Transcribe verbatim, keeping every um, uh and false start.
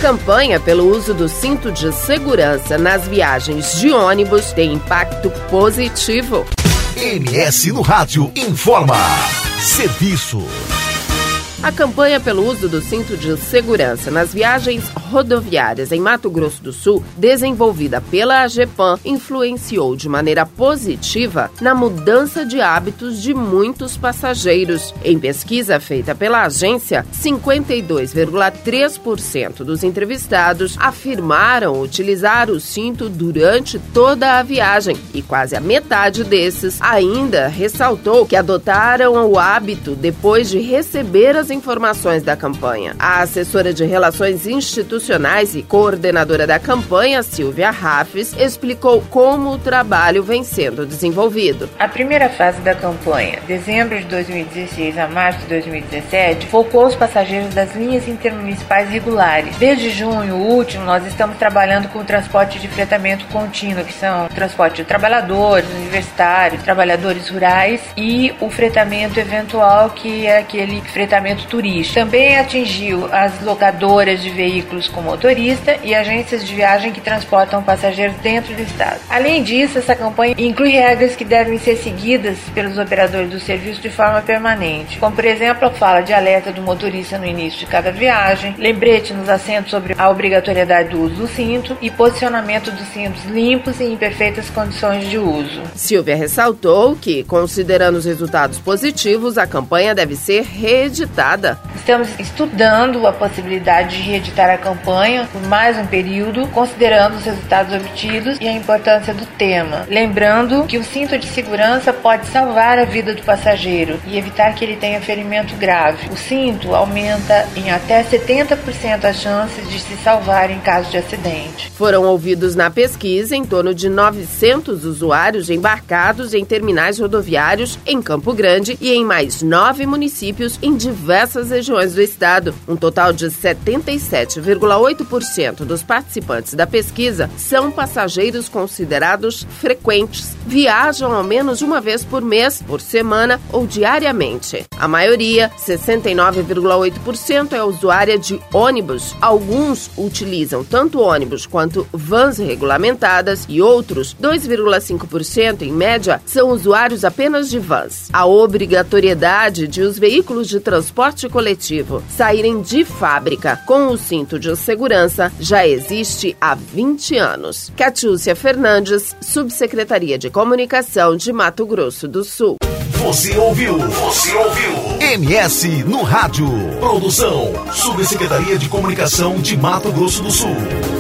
campanha pelo uso do cinto de segurança nas viagens de ônibus tem impacto positivo. M S no Rádio informa. Serviço. A campanha pelo uso do cinto de segurança nas viagens rodoviárias em Mato Grosso do Sul, desenvolvida pela AGEPAN, influenciou de maneira positiva na mudança de hábitos de muitos passageiros. Em pesquisa feita pela agência, cinquenta e dois vírgula três por cento dos entrevistados afirmaram utilizar o cinto durante toda a viagem e quase a metade desses ainda ressaltou que adotaram o hábito depois de receber as informações da campanha. A assessora de Relações Institucionais e coordenadora da campanha, Silvia Raffes, explicou como o trabalho vem sendo desenvolvido. A primeira fase da campanha, dezembro de dois mil e dezesseis a março de dois mil e dezessete, focou os passageiros das linhas intermunicipais regulares. Desde junho último, nós estamos trabalhando com o transporte de fretamento contínuo, que são o transporte de trabalhadores, universitários, trabalhadores rurais e o fretamento eventual, que é aquele fretamento turístico. Também atingiu as locadoras de veículos com motorista e agências de viagem que transportam passageiros dentro do estado. Além disso, essa campanha inclui regras que devem ser seguidas pelos operadores do serviço de forma permanente, como, por exemplo, a fala de alerta do motorista no início de cada viagem, lembrete nos assentos sobre a obrigatoriedade do uso do cinto e posicionamento dos cintos limpos e em perfeitas condições de uso. Silvia ressaltou que, considerando os resultados positivos, a campanha deve ser reeditada. Estamos estudando a possibilidade de reeditar a campanha por mais um período, considerando os resultados obtidos e a importância do tema. Lembrando que o cinto de segurança pode salvar a vida do passageiro e evitar que ele tenha ferimento grave. O cinto aumenta em até setenta por cento as chances de se salvar em caso de acidente. Foram ouvidos na pesquisa em torno de novecentos usuários embarcados em terminais rodoviários em Campo Grande e em mais nove municípios em diversas regiões do estado. Um total de setenta e sete vírgula oito por cento dos participantes da pesquisa são passageiros considerados frequentes, viajam ao menos uma vez por mês, por semana ou diariamente. A maioria, sessenta e nove vírgula oito por cento, é usuária de ônibus. Alguns utilizam tanto ônibus quanto vans regulamentadas e outros, dois vírgula cinco por cento em média, são usuários apenas de vans. A obrigatoriedade de os veículos de transporte coletivo saírem de fábrica com o cinto de segurança já existe há vinte anos. Catiúcia Fernandes, Subsecretaria de Comunicação de Mato Grosso do Sul. Você ouviu? Você ouviu? M S no Rádio. Produção, Subsecretaria de Comunicação de Mato Grosso do Sul.